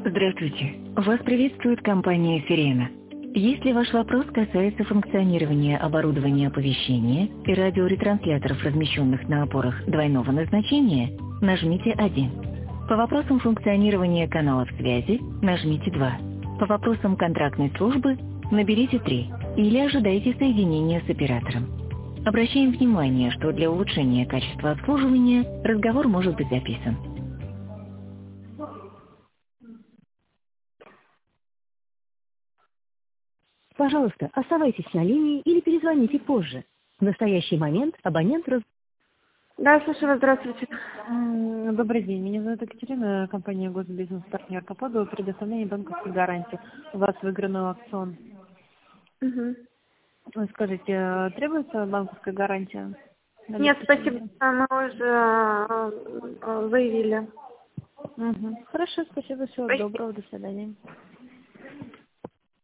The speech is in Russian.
Здравствуйте. Вас приветствует компания «Сирена». Если ваш вопрос касается функционирования оборудования оповещения и радиоретрансляторов, размещенных на опорах двойного назначения, нажмите 1. По вопросам функционирования каналов связи нажмите 2. По вопросам контрактной службы наберите 3 или ожидайте соединения с оператором. Обращаем внимание, что для улучшения качества обслуживания разговор может быть записан. Пожалуйста, оставайтесь на линии или перезвоните позже. В настоящий момент абонент Да, слушаю вас, здравствуйте. Добрый день, меня зовут Екатерина, компания «Госбизнес-партнер» по поводу предоставления банковской гарантии. У вас выигранный аукцион. Угу. Скажите, требуется банковская гарантия? Нет, спасибо, мы уже заявили. Хорошо, спасибо, всего доброго, до свидания.